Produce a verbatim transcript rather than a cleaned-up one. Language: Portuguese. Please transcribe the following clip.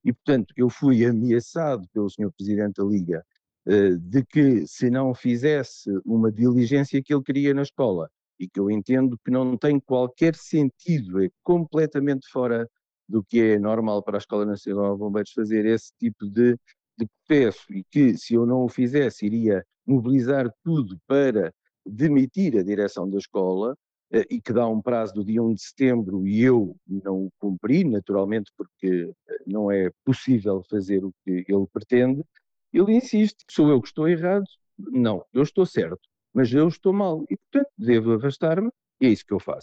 e, portanto, eu fui ameaçado pelo senhor Presidente da Liga, eh, de que se não fizesse uma diligência que ele queria na escola, e que eu entendo que não tem qualquer sentido, é completamente fora do que é normal para a Escola Nacional de Bombeiros fazer esse tipo de, de processo, e que se eu não o fizesse iria mobilizar tudo para demitir a direção da escola, eh, e que dá um prazo do dia um de setembro e eu não o cumpri, naturalmente, porque eh, não é possível fazer o que ele pretende. Ele insiste, sou eu que estou errado? Não, eu estou certo, mas eu estou mal e, portanto, devo afastar-me e é isso que eu faço.